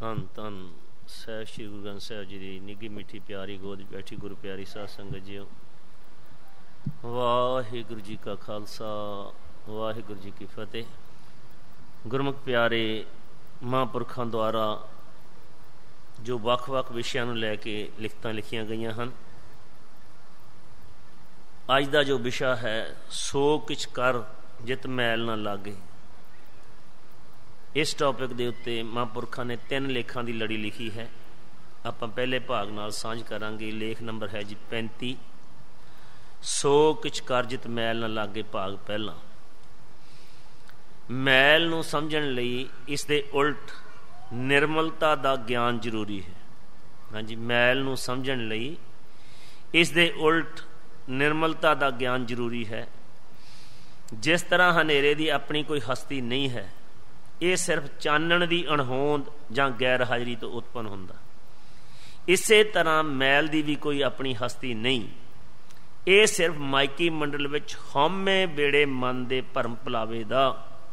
ਧੰਨ ਧੰਨ ਸਾਹਿਬ ਸ਼੍ਰੀ ਗੁਰੂ ਗ੍ਰੰਥ ਸਾਹਿਬ ਜੀ ਦੀ ਨਿੱਘੀ ਮਿੱਠੀ ਪਿਆਰੀ ਗੋਦ ਬੈਠੀ ਗੁਰੂ ਪਿਆਰੀ ਸਾਧ ਸੰਗਤ ਜੀਓ। ਵਾਹਿਗੁਰੂ ਜੀ ਕਾ ਖਾਲਸਾ ਵਾਹਿਗੁਰੂ ਜੀ ਕੀ ਫਤਿਹ। ਗੁਰਮੁਖ ਪਿਆਰੇ ਮਹਾਂਪੁਰਖਾਂ ਦੁਆਰਾ ਜੋ ਵੱਖ-ਵੱਖ ਵਿਸ਼ਿਆਂ ਨੂੰ ਲੈ ਕੇ ਲਿਖਤਾਂ ਲਿਖੀਆਂ ਗਈਆਂ ਹਨ, ਅੱਜ ਦਾ ਜੋ ਵਿਸ਼ਾ ਹੈ ਸੋ ਕਿਛ ਕਰ ਜਿਤ ਮੈਲ ਨਾ ਲਾਗੇ। ਇਸ ਟੌਪਿਕ ਦੇ ਉੱਤੇ ਮਹਾਂਪੁਰਖਾਂ ਨੇ 3 ਲੇਖਾਂ ਦੀ ਲੜੀ ਲਿਖੀ ਹੈ। ਆਪਾਂ ਪਹਿਲੇ ਭਾਗ ਨਾਲ ਸਾਂਝ ਕਰਾਂਗੇ। ਲੇਖ ਨੰਬਰ ਹੈ ਜੀ 35, ਸੋ ਕਿਛ ਕਰ ਜਿਤ ਮੈਲ ਨਾ ਲਾਗੇ। ਭਾਗ ਪਹਿਲਾ। ਮੈਲ ਨੂੰ ਸਮਝਣ ਲਈ ਇਸ ਦੇ ਉਲਟ ਨਿਰਮਲਤਾ ਦਾ ਗਿਆਨ ਜ਼ਰੂਰੀ ਹੈ। ਹਾਂਜੀ, ਮੈਲ ਨੂੰ ਸਮਝਣ ਲਈ ਇਸ ਦੇ ਉਲਟ ਨਿਰਮਲਤਾ ਦਾ ਗਿਆਨ ਜ਼ਰੂਰੀ ਹੈ। ਜਿਸ ਤਰ੍ਹਾਂ ਹਨੇਰੇ ਦੀ ਆਪਣੀ ਕੋਈ ਹਸਤੀ ਨਹੀਂ ਹੈ, ਇਹ ਸਿਰਫ ਚਾਨਣ ਦੀ ਅਣਹੋਂਦ ਜਾਂ ਗੈਰ ਹਾਜ਼ਰੀ ਤੋਂ ਉਤਪੰਨ ਹੁੰਦਾ। ਇਸੇ ਤਰ੍ਹਾਂ ਮੈਲ ਦੀ ਵੀ ਕੋਈ ਆਪਣੀ ਹਸਤੀ ਨਹੀਂ, ਇਹ ਸਿਰਫ ਮਾਇਕੀ ਮੰਡਲ ਵਿੱਚ ਹਉਮੈ ਬੇੜੇ ਮਨ ਦੇ ਭਰਮ ਭੁਲਾਵੇ ਦਾ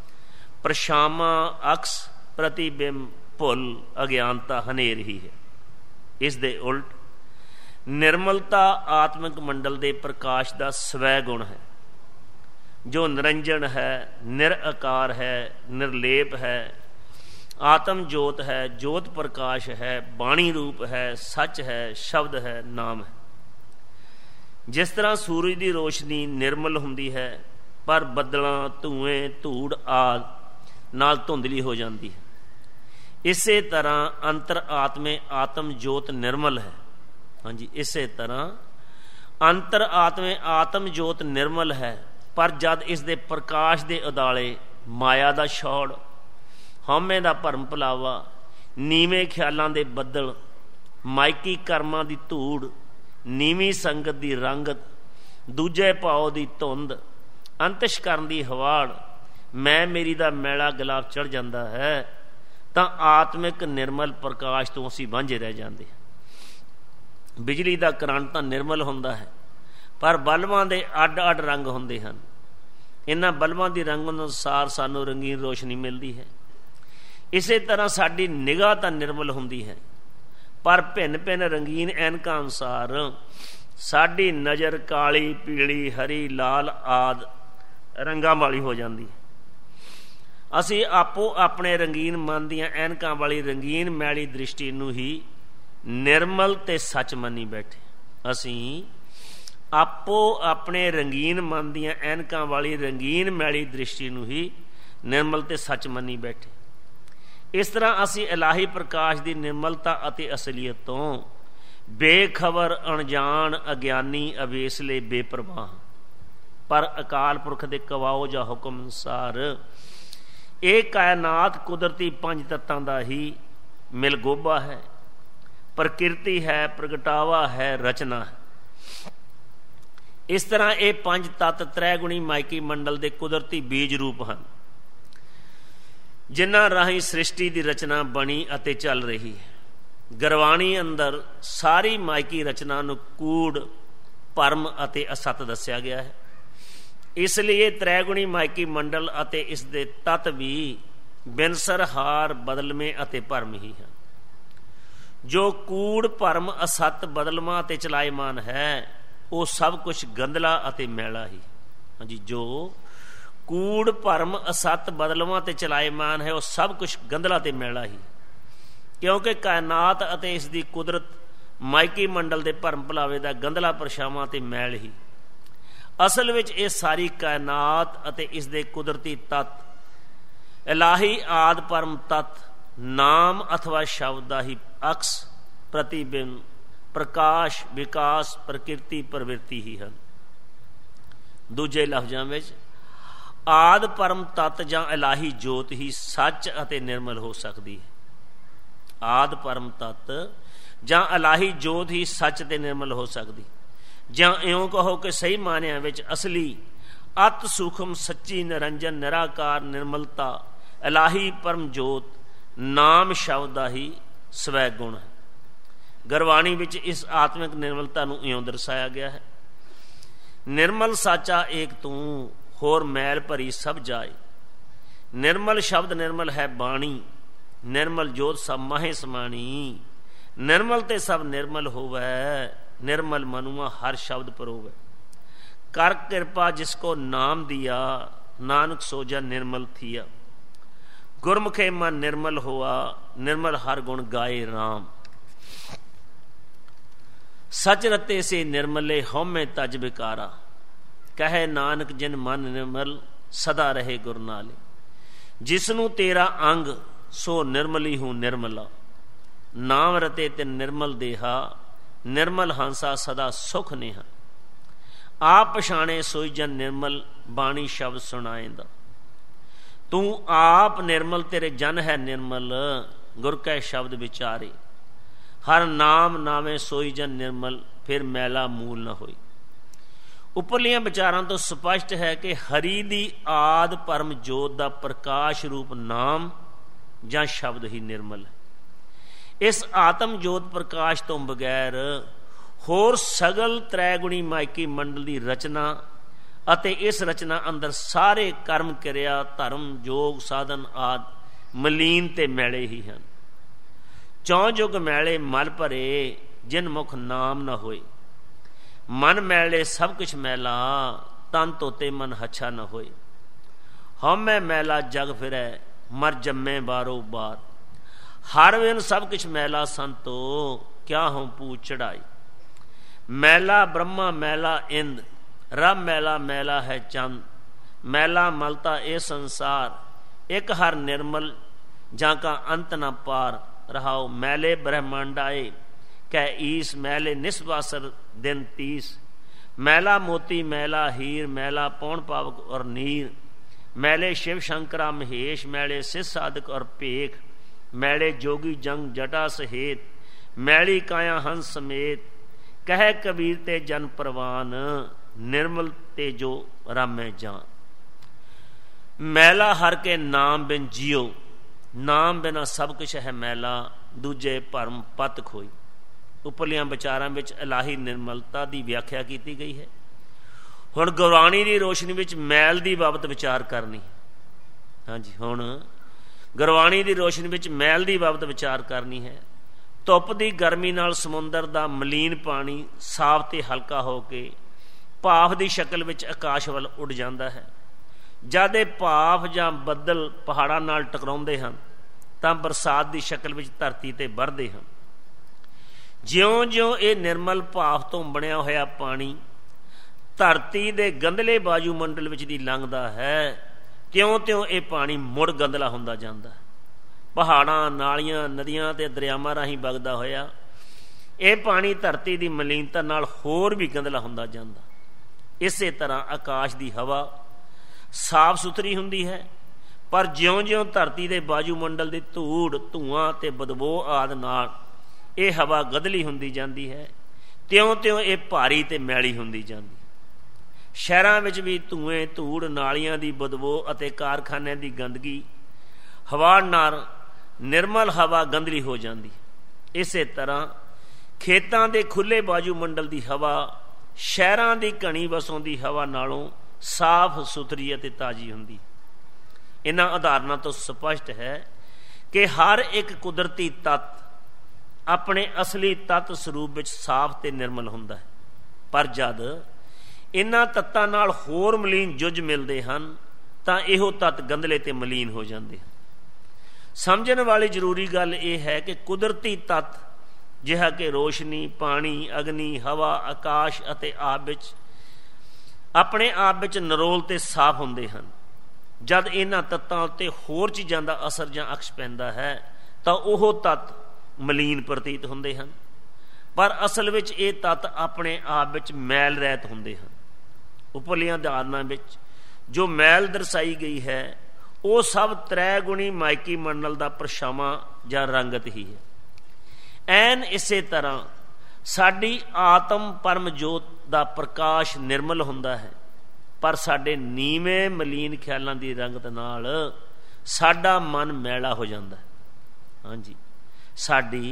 ਪਰਛਾਵਾਂ, ਅਕਸ, ਪ੍ਰਤੀਬਿੰਬ, ਭੁੱਲ, ਅਗਿਆਨਤਾ, ਹਨੇਰ ਹੀ ਹੈ। ਇਸ ਦੇ ਉਲਟ ਨਿਰਮਲਤਾ ਆਤਮਿਕ ਮੰਡਲ ਦੇ ਪ੍ਰਕਾਸ਼ ਦਾ ਸਵੈ ਗੁਣ ਹੈ, ਜੋ ਨਿਰੰਜਨ ਹੈ, ਨਿਰਆਕਾਰ ਹੈ, ਨਿਰਲੇਪ ਹੈ, ਆਤਮ ਜੋਤ ਹੈ, ਜੋਤ ਪ੍ਰਕਾਸ਼ ਹੈ, ਬਾਣੀ ਰੂਪ ਹੈ, ਸੱਚ ਹੈ, ਸ਼ਬਦ ਹੈ, ਨਾਮ ਹੈ। ਜਿਸ ਤਰ੍ਹਾਂ ਸੂਰਜ ਦੀ ਰੋਸ਼ਨੀ ਨਿਰਮਲ ਹੁੰਦੀ ਹੈ, ਪਰ ਬੱਦਲਾਂ, ਧੂਏ, ਧੂੜ ਆਦਿ ਨਾਲ ਧੁੰਦਲੀ ਹੋ ਜਾਂਦੀ ਹੈ, ਇਸੇ ਤਰ੍ਹਾਂ ਅੰਤਰ ਆਤਮੇ ਆਤਮ ਜੋਤ ਨਿਰਮਲ ਹੈ। ਹਾਂਜੀ, ਇਸੇ ਤਰ੍ਹਾਂ ਅੰਤਰ ਆਤਮੇ ਆਤਮ ਜੋਤ ਨਿਰਮਲ ਹੈ, ਪਰ ਜਦ ਇਸ ਦੇ ਪ੍ਰਕਾਸ਼ ਦੇ ਉਦਾਲੇ ਮਾਇਆ ਦਾ ਛੋੜ, ਹਉਮੈ ਦਾ ਭਰਮ ਭੁਲਾਵਾ, ਨੀਵੇਂ ਖਿਆਲਾਂ ਦੇ ਬੱਦਲ, ਮਾਇਕੀ ਕਰਮਾਂ ਦੀ ਧੂੜ, ਨੀਵੀਂ ਸੰਗਤ ਦੀ ਰੰਗਤ, ਦੂਜੇ ਭਾਉ ਦੀ ਧੁੰਦ, ਅੰਤਸ਼ਕਰਨ ਦੀ ਹਵਾੜ, ਮੈਂ ਮੇਰੀ ਦਾ ਮੈਲਾ ਗੁਲਾਬ ਚੜ੍ਹ ਜਾਂਦਾ ਹੈ, ਤਾਂ ਆਤਮਿਕ ਨਿਰਮਲ ਪ੍ਰਕਾਸ਼ ਤੋਂ ਅਸੀਂ ਵਾਂਝੇ ਰਹਿ ਜਾਂਦੇ ਹਾਂ। ਬਿਜਲੀ ਦਾ ਕਰੰਟ ਤਾਂ ਨਿਰਮਲ ਹੁੰਦਾ ਹੈ, ਪਰ ਬਲਬਾਂ ਦੇ ਅੱਡ-ਅੱਡ ਰੰਗ ਹੁੰਦੇ ਹਨ। ਇਹਨਾਂ ਬਲਬਾਂ ਦੀ ਰੰਗ ਅਨੁਸਾਰ ਸਾਨੂੰ ਰੰਗੀਨ ਰੋਸ਼ਨੀ ਮਿਲਦੀ ਹੈ। ਇਸੇ ਤਰ੍ਹਾਂ ਸਾਡੀ ਨਿਗਾਹ ਤਾਂ ਨਿਰਮਲ ਹੁੰਦੀ ਹੈ, ਪਰ ਭਿੰਨ-ਭਿੰਨ ਰੰਗੀਨ ਐਨਕਾਂ ਅਨੁਸਾਰ ਸਾਡੀ ਨਜ਼ਰ ਕਾਲੀ, ਪੀਲੀ, ਹਰੀ, ਲਾਲ ਆਦਿ ਰੰਗਾਂ ਵਾਲੀ ਹੋ ਜਾਂਦੀ ਹੈ। ਅਸੀਂ ਆਪੋ ਆਪਣੇ ਰੰਗੀਨ ਮਨ ਦੀਆਂ ਐਨਕਾਂ ਵਾਲੀ ਰੰਗੀਨ ਮੈਲੀ ਦ੍ਰਿਸ਼ਟੀ ਨੂੰ ਹੀ ਨਿਰਮਲ ਤੇ ਸੱਚ ਮੰਨੀ ਬੈਠੇ। ਅਸੀਂ ਆਪੋ ਆਪਣੇ ਰੰਗੀਨ ਮਨ ਦੀਆਂ ਐਨਕਾਂ ਵਾਲੀ ਰੰਗੀਨ ਮੈਲੀ ਦ੍ਰਿਸ਼ਟੀ ਨੂੰ ਹੀ ਨਿਰਮਲ ਤੇ ਸੱਚ ਮੰਨੀ ਬੈਠੇ। ਇਸ ਤਰ੍ਹਾਂ ਅਸੀਂ ਇਲਾਹੀ ਪ੍ਰਕਾਸ਼ ਦੀ ਨਿਰਮਲਤਾ ਅਤੇ ਅਸਲੀਅਤ ਤੋਂ ਬੇਖਬਰ, ਅਣਜਾਣ, ਅਗਿਆਨੀ, ਅਵੇਸਲੇ, ਬੇਪਰਵਾਹ। ਪਰ ਅਕਾਲ ਪੁਰਖ ਦੇ ਕਵਾਓ ਜਾਂ ਹੁਕਮ ਅਨੁਸਾਰ ਇਹ ਕਾਇਨਾਤ ਕੁਦਰਤੀ 5 ਤੱਤਾਂ ਦਾ ਹੀ ਮਿਲਗੋਭਾ ਹੈ, ਪ੍ਰਕਿਰਤੀ ਹੈ, ਪ੍ਰਗਟਾਵਾ ਹੈ, ਰਚਨਾ ਹੈ। ਇਸ ਤਰ੍ਹਾਂ ਇਹ 5 ਤੱਤ ਤ੍ਰੈਗੁਣੀ ਮਾਇਕੀ ਮੰਡਲ ਦੇ ਕੁਦਰਤੀ ਬੀਜ ਰੂਪ ਹਨ, ਜਿਨ੍ਹਾਂ ਰਾਹੀਂ ਸ੍ਰਿਸ਼ਟੀ ਦੀ ਰਚਨਾ ਬਣੀ ਅਤੇ ਚੱਲ ਰਹੀ ਹੈ। ਗੁਰਬਾਣੀ ਅੰਦਰ ਸਾਰੀ ਮਾਇਕੀ ਰਚਨਾ ਨੂੰ ਕੂੜ, ਭਰਮ ਅਤੇ ਅਸਤ ਦੱਸਿਆ ਗਿਆ ਹੈ। ਇਸ ਲਈ ਇਹ ਤ੍ਰੈਗੁਣੀ ਮਾਇਕੀ ਮੰਡਲ ਅਤੇ ਇਸ ਦੇ ਤੱਤ ਵੀ ਬਿਨਸਰ, ਹਾਰ, ਬਦਲਵੇਂ ਅਤੇ ਭਰਮ ਹੀ ਹਨ। ਜੋ ਕੂੜ, ਭਰਮ, ਅਸਤ, ਬਦਲਵਾਂ ਅਤੇ ਚਲਾਇਮਾਨ ਹੈ, ਉਹ ਸਭ ਕੁਛ ਗੰਧਲਾ ਅਤੇ ਮੈਲਾ ਹੀ। ਹਾਂਜੀ, ਜੋ ਕੂੜ, ਭਰਮ, ਅਸਤ, ਬਦਲਵਾਂ ਅਤੇ ਚਲਾਇਮਾਨ ਹੈ, ਉਹ ਸਭ ਕੁਛ ਗੰਧਲਾ ਅਤੇ ਮੈਲਾ ਹੀ, ਕਿਉਂਕਿ ਕਾਇਨਾਤ ਅਤੇ ਇਸ ਦੀ ਕੁਦਰਤ ਮਾਇਕੀ ਮੰਡਲ ਦੇ ਭਰਮ ਭੁਲਾਵੇ ਦਾ ਗੰਧਲਾ ਪਰਛਾਵਾਂ ਅਤੇ ਮੈਲ ਹੀ। ਅਸਲ ਵਿੱਚ ਇਹ ਸਾਰੀ ਕਾਇਨਾਤ ਅਤੇ ਇਸ ਦੇ ਕੁਦਰਤੀ ਤੱਤ ਇਲਾਹੀ ਆਦ ਪਰਮ ਤੱਤ ਨਾਮ ਅਥਵਾ ਸ਼ਬਦ ਦਾ ਹੀ ਅਕਸ, ਪ੍ਰਤੀਬਿੰਬ, ਪ੍ਰਕਾਸ਼, ਵਿਕਾਸ, ਪ੍ਰਕਿਰਤੀ, ਪ੍ਰਵਿਰਤੀ ਹੀ ਹਨ। ਦੂਜੇ ਲਫ਼ਜ਼ਾਂ ਵਿੱਚ ਆਦ ਪਰਮ ਤੱਤ ਜਾਂ ਇਲਾਹੀ ਜੋਤ ਹੀ ਸੱਚ ਅਤੇ ਨਿਰਮਲ ਹੋ ਸਕਦੀ ਹੈ। ਆਦ ਪਰਮ ਤੱਤ ਜਾਂ ਇਲਾਹੀ ਜੋਤ ਹੀ ਸੱਚ ਤੇ ਨਿਰਮਲ ਹੋ ਸਕਦੀ, ਜਾਂ ਇਉਂ ਕਹੋ ਕਿ ਸਹੀ ਮਾਨਿਆਂ ਵਿੱਚ ਅਸਲੀ ਅਤ ਸੂਖਮ, ਸੱਚੀ, ਨਿਰੰਜਨ, ਨਿਰਾਕਾਰ ਨਿਰਮਲਤਾ ਇਲਾਹੀ ਪਰਮ ਜੋਤ ਨਾਮ ਸ਼ਬਦ ਦਾ ਹੀ ਸਵੈ ਗੁਣ ਹੈ। ਗੁਰਬਾਣੀ ਵਿੱਚ ਇਸ ਆਤਮਿਕ ਨਿਰਮਲਤਾ ਨੂੰ ਇਉਂ ਦਰਸਾਇਆ ਗਿਆ ਹੈ, ਨਿਰਮਲ ਸਾਚਾ ਏਕ ਤੂੰ, ਹੋਰ ਮੈਲ ਭਰੀ ਸਭ ਜਾਏ। ਨਿਰਮਲ ਸ਼ਬਦ ਨਿਰਮਲ ਹੈ ਬਾਣੀ, निर्मल जोत सब माहे समाणी। निर्मल ते सब निर्मल होवै, निर्मल मनुआ हर शब्द परोवै। कर कृपा जिसको नाम दिया, नानक सोजा निर्मल थिया। गुरमुखे मन निर्मल हुआ, निर्मल हर गुण गाए राम। सच रते से निर्मले हौमे तज बिकारा, कहे नानक जिन मन निर्मल सदा रहे गुर नाले। जिसनू तेरा अंग सो निर्मली हूँ निर्मला, नाम रते तिन निर्मल देहा, निर्मल हंसा सदा सुख नेहा। आप पछाणे सोई जन निर्मल, बाणी शब्द सुनाएंदा। तू आप निर्मल तेरे जन है निर्मल, गुर कै शब्द विचारे। हर नाम नावे सोई जन निर्मल, फिर मैला मूल न होई। उपरलियां विचारां तो स्पष्ट है कि हरि दी आद परम जोत दा प्रकाश रूप नाम ਜਾਂ शब्द ही निर्मल है। इस आत्म जोत प्रकाश तो बगैर होर सगल त्रैगुणी मायकी मंडल की रचना ਅਤੇ इस रचना अंदर सारे कर्म क्रिया धर्म जोग साधन आदि मलीन ते मैले ही हैं। चौं जुग मैले मल भरे, जिन मुख नाम न होए। मन मैले सब कुछ मैला, तन तोते मन हच्छा न होए। हौमै मैला जग फिरै, मर जम्मे बारो बार। हर विन सब कुछ मैला संतो, क्या हों पूछ चढ़ाई। मैला ब्रह्मा मैला इंद, रब मैला मैला है चंद। मैला मलता ए संसार, एक हर निर्मल जाका अंत न पार। रहाओ मैले ब्रह्मांड आए, कै ईस मैले निस्वासर दिन 30। मैला मोती मैला हीर, मैला पौन पावक और नीर। मैले शिव शंकरा महेश, मैले सिद्ध साधक और पेख। मैले जोगी जंग जटा सहेत, मैली काया हंस समेत। कह कबीर ते जन परवान, निर्मल ते जो रामै जान। मैला हर के नाम बिन जियो, नाम बिना सब कुछ है मैला। दूजे भरम पत खोई। उपरलियां विचारां विच इलाही निर्मलता की व्याख्या की गई है। हुण गुरबाणी की रोशनी विच मैल की बाबत विचार करनी। हाँ जी, हुण गुरबाणी की रोशनी विच मैल की बाबत विचार करनी है। धुप की गर्मी नाल समुंदर का मलीन पानी साफ ते हल्का हो के भाफ की शक्ल विच आकाश वल उड़ जाता है। जद ये भाफ जां बदल पहाड़ां नाल टकराउंदे हन तां बरसात की शक्ल विच धरती ते वरदे हन। ज्यों ज्यों ये निर्मल भाफ तो बनिया होया पानी धरती दे गंदले वायुमंडल विच दी लंघदा है, त्यों त्यों ये पानी मुड़ गंदला हुंदा जांदा है। पहाड़ां नालियां नदियां ते दरियावां राहीं वगदा होया ये पानी धरती की मलीनता नाल होर भी गंदला हुंदा जांदा। इसे तरह आकाश की हवा साफ सुथरी हुंदी है, पर ज्यों ज्यों धरती के वायुमंडल की धूड़ धुआं ते बदबू आदि नाल ये हवा गदली हुंदी जांदी है, त्यों त्यों ये भारी ते मैली हुंदी जांदी। शहरां विच भी धुएं धूड़ नालियां की बदबू अते कारखानिਆਂ की गंदगी हवा नाल निर्मल हवा गंदली हो जाती। इसे तरह खेतां दे खुले वायुमंडल की हवा शहरां की घनी वसों की हवा नालों साफ सुथरी अते ताजी हुंदी। इन्हां उदाहरणां तो स्पष्ट है कि हर एक कुदरती तत्त अपने असली तत्त स्वरूप विच साफ ते निर्मल हुंदा है, पर जद इन्हां तत्तां नाल होर मलीन जुज मिलते हैं तां इहो तत्त गंदले ते मलीन हो जाते हैं। समझण वाली जरूरी गल यह है कि कुदरती तत्त जिहा कि रोशनी पानी अग्नि हवा आकाश अते आप विच अपने आप विच निरोल ते साफ हुंदे हैं। जद इन्हां तत्तां उत्ते होर चीज़ां दा असर जां अक्स पैंदा है तां ओह तत्त मलीन प्रतीत हुंदे हैं, पर असल विच ये तत्त अपने आप विच मैल रहित हुंदे हैं। उपरलियां उदाहरणां विच जो मैल दर्शाई गई है वो सब त्रैगुणी मायकी मंडल का परछावां जां रंगत ही है। ऐन इसे तरह साडी आत्म परम जोत का प्रकाश निर्मल हुंदा है, पर साडे नीवें मलीन ख्यालों की रंगत नाल साडा मन मैला हो जाता है। हाँ जी, साडी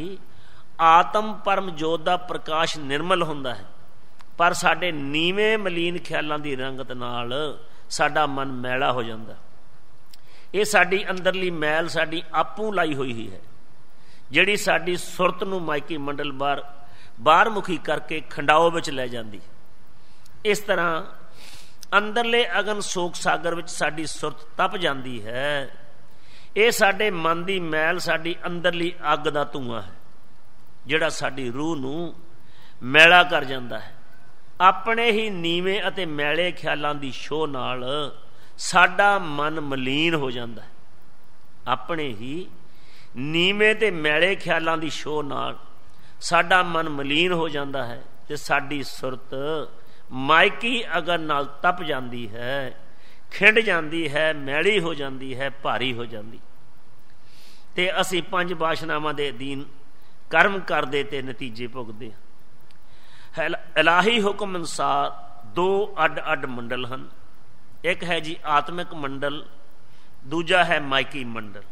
आत्म परम जोत का प्रकाश निर्मल हुंदा है, पर साडे नीवें मलीन ख्यालों की रंगत नाल साडा मन मैला हो जाता। ਇਹ ਸਾਡੀ ਅੰਦਰਲੀ ਮੈਲ ਸਾਡੀ ਆਪੂ ਲਾਈ ਹੋਈ ਹੀ ਹੈ, ਜਿਹੜੀ ਸਾਡੀ ਸੁਰਤ ਨੂੰ ਮਾਇਕੀ ਮੰਡਲ ਬਾਹਰਮੁਖੀ ਕਰਕੇ ਖੰਡਾਓ ਵਿੱਚ ਲੈ ਜਾਂਦੀ। ਇਸ ਤਰ੍ਹਾਂ ਅੰਦਰਲੇ ਅਗਨ ਸੋਕ ਸਾਗਰ ਵਿੱਚ ਸਾਡੀ ਸੁਰਤ ਤਪ ਜਾਂਦੀ ਹੈ। ਇਹ ਸਾਡੇ ਮਨ ਦੀ ਮੈਲ ਸਾਡੀ ਅੰਦਰਲੀ ਅੱਗ ਦਾ ਧੂੰਆਂ ਹੈ, ਜਿਹੜਾ ਸਾਡੀ ਰੂਹ ਨੂੰ ਮੈਲਾ ਕਰ ਜਾਂਦਾ ਹੈ। ਆਪਣੇ ਹੀ ਨੀਵੇਂ ਅਤੇ ਮੈਲੇ ਖਿਆਲਾਂ ਦੀ ਛੋਹ ਨਾਲ ਸਾਡਾ ਮਨ ਮਲੀਨ ਹੋ ਜਾਂਦਾ ਹੈ। ਆਪਣੇ ਹੀ ਨੀਵੇਂ ਤੇ ਮੈਲੇ ਖਿਆਲਾਂ ਦੀ ਛੋਹ ਨਾਲ ਸਾਡਾ ਮਨ ਮਲੀਨ ਹੋ ਜਾਂਦਾ ਹੈ ਤੇ ਸਾਡੀ ਸੁਰਤ ਮਾਇਕੀ ਅਗਨ ਨਾਲ ਤਪ ਜਾਂਦੀ ਹੈ, ਖਿੰਡ ਜਾਂਦੀ ਹੈ, ਮੈਲੀ ਹੋ ਜਾਂਦੀ ਹੈ, ਭਾਰੀ ਹੋ ਜਾਂਦੀ। ਤੇ ਅਸੀਂ 5 ਵਾਸ਼ਨਾਵਾਂ ਦੇ ਅਧੀਨ ਕਰਮ ਕਰਦੇ ਤੇ ਨਤੀਜੇ ਭੁਗਤਦੇ ਹਾਂ। ਇਲਾਹੀ ਹੁਕਮ ਅਨੁਸਾਰ 2 ਅੱਡ-ਅੱਡ ਮੰਡਲ ਹਨ। ਇੱਕ ਹੈ ਜੀ ਆਤਮਿਕ ਮੰਡਲ, ਦੂਜਾ ਹੈ ਮਾਇਕੀ ਮੰਡਲ।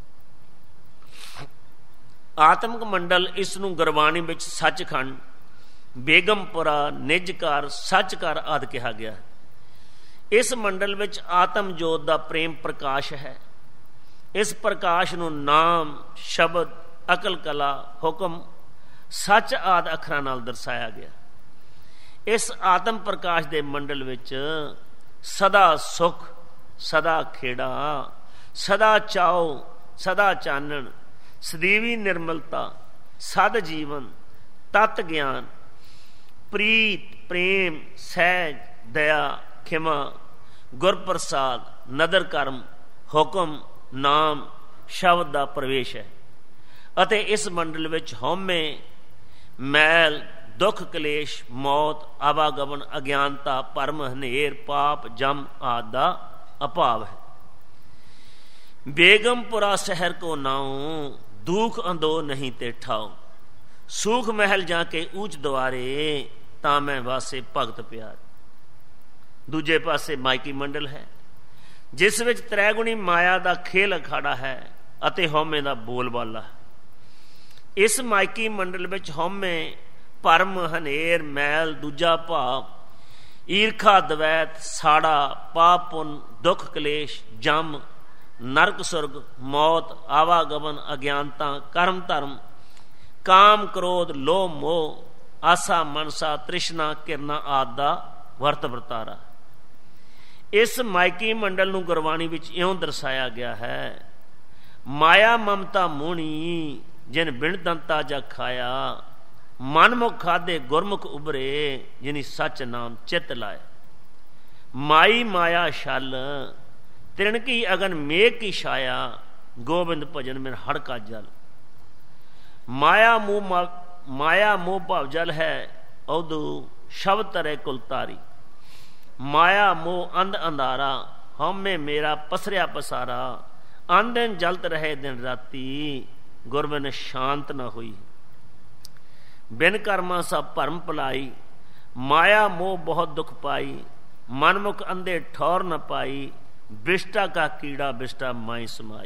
ਆਤਮਿਕ ਮੰਡਲ, ਇਸ ਨੂੰ ਗੁਰਬਾਣੀ ਵਿੱਚ ਸੱਚਖੰਡ, ਬੇਗਮਪੁਰਾ, ਨਿਜਕਾਰ, ਸੱਚਕਾਰ ਆਦਿ ਕਿਹਾ ਗਿਆ। ਇਸ ਮੰਡਲ ਵਿੱਚ ਆਤਮ ਜੋਤ ਦਾ ਪ੍ਰੇਮ ਪ੍ਰਕਾਸ਼ ਹੈ। ਇਸ ਪ੍ਰਕਾਸ਼ ਨੂੰ ਨਾਮ, ਸ਼ਬਦ, ਅਕਲ, ਕਲਾ, ਹੁਕਮ, ਸੱਚ ਆਦਿ ਅੱਖਰਾਂ ਨਾਲ ਦਰਸਾਇਆ ਗਿਆ। ਇਸ ਆਤਮ ਪ੍ਰਕਾਸ਼ ਦੇ ਮੰਡਲ ਵਿੱਚ ਸਦਾ ਸੁਖ, ਸਦਾ ਖੇੜਾ, ਸਦਾ ਚਾਉ, ਸਦਾ ਚਾਨਣ, ਸਦੀਵੀ ਨਿਰਮਲਤਾ, ਸਦ ਜੀਵਨ, ਤਤ ਗਿਆਨ, ਪ੍ਰੀਤ, ਪ੍ਰੇਮ, ਸਹਿਜ, ਦਇਆ, ਖਿਮਾ, ਗੁਰਪ੍ਰਸਾਦ, ਨਦਰ ਕਰਮ, ਹੁਕਮ, ਨਾਮ, ਸ਼ਬਦ ਦਾ ਪ੍ਰਵੇਸ਼ ਹੈ। ਅਤੇ ਇਸ ਮੰਡਲ ਵਿੱਚ ਹਉਮੈ, ਮੈਲ, ਦੁੱਖ, ਕਲੇਸ਼, ਮੌਤ, ਆਵਾਗਮਨ, ਅਗਿਆਨਤਾ, ਭਰਮ, ਹਨੇਰ, ਪਾਪ, ਜਮ ਆਦਿ ਦਾ ਅਭਾਵ ਹੈ। ਬੇਗਮਪੁਰਾ ਸ਼ਹਿਰ ਕੋ ਨਾਉ, ਦੁਖ ਅੰਦੋ ਨਹੀਂ ਤੇ ਠਾਉ, ਸੂਖ ਮਹਿਲ ਜਾ ਕੇ ਊਚ ਦੁਆਰੇ, ਤਾਂ ਮੈਂ ਵਾਸੇ ਭਗਤ ਪਿਆਰ। ਦੂਜੇ ਪਾਸੇ ਮਾਇਕੀ ਮੰਡਲ ਹੈ, ਜਿਸ ਵਿੱਚ ਤ੍ਰੈਗੁਣੀ ਮਾਇਆ ਦਾ ਖੇਲ ਅਖਾੜਾ ਹੈ ਅਤੇ ਹਉਮੈ ਦਾ ਬੋਲਬਾਲਾ। ਇਸ ਮਾਇਕੀ ਮੰਡਲ ਵਿੱਚ ਹਉਮੈ, ਭਰਮ, ਹਨੇਰ, ਮੈਲ, ਦੂਜਾ ਭਾਵ, ਈਰਖਾ, ਦਵੈਤ, ਸਾੜਾ, ਪਾਪ, ਪੁੰਨ, ਦੁੱਖ, ਕਲੇਸ਼, ਜਮ, ਨਰਕ, ਸੁਰਗ, ਮੌਤ, ਆਵਾਗਮਨ, ਅਗਿਆਨਤਾ, ਕਰਮ, ਧਰਮ, ਕਾਮ, ਕ੍ਰੋਧ, ਲੋਭ, ਮੋਹ, ਆਸਾ, ਮਨਸਾ, ਤ੍ਰਿਸ਼ਨਾ, ਕਿਰਨਾ ਆਦਿ ਦਾ ਵਰਤ ਵਰਤਾਰਾ। ਇਸ ਮਾਇਕੀ ਮੰਡਲ ਨੂੰ ਗੁਰਬਾਣੀ ਵਿੱਚ ਇਉਂ ਦਰਸਾਇਆ ਗਿਆ ਹੈ: ਮਾਇਆ ਮਮਤਾ ਮੋਹਣੀ, ਜਿਨ ਬਿਨ ਦੰਤਾ ਜਾ ਖਾਇਆ, ਮਨਮੁਖ ਖਾਧੇ ਗੁਰਮੁਖ ਉਭਰੇ, ਜਿਨੀ ਸੱਚ ਨਾਮ ਚਿੱਤ ਲਾਇਆ। ਮਾਈ ਮਾਇਆ ਛਲ, ਤ੍ਰਿਣਕੀ ਅਗਨ ਮੇਘ ਕੀ ਛਾਇਆ, ਗੋਬਿੰਦ ਭਜਨ ਮੇਰ ਹੜਕਾ ਜਲ। ਮਾਇਆ ਮੋਹ ਭਵ ਜਲ ਹੈ, ਉਦੂ ਸ਼ਬਦ ਤਰੇ ਕੁਲ ਤਾਰੀ। ਮਾਇਆ ਮੋਹ ਅੰਧ ਅੰਧਾਰਾ, ਹਉਮੈ ਮੇਰਾ ਪਸਰਿਆ ਪਸਾਰਾ। ਆਂਦਨ ਜਲਤ ਰਹੇ ਦਿਨ ਰਾਤੀ, ਗੁਰਬਿਨ ਸ਼ਾਂਤ ਨਾ ਹੋਈ। ਬਿਨ ਕਰਮਾ ਸਭ ਭਰਮ ਭੁਲਾਈ, ਮਾਇਆ ਮੋਹ ਬਹੁਤ ਦੁਖ ਪਾਈ। ਮਨਮੁਖ ਅੰਧੇ ਠੌਰ ਨ ਪਾਈ, ਬਿਸ਼ਟਾ ਕਾ ਕੀੜਾ ਬਿਸ਼ਟਾ ਮਾਈ ਸਮਾਈ।